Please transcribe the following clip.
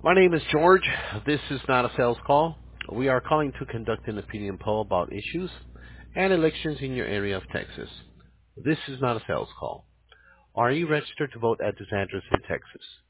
My name is George. This is not a sales call. We are calling to conduct an opinion poll about issues and elections in your area of Texas. This is not a sales call. Are you registered to vote at this address in Texas?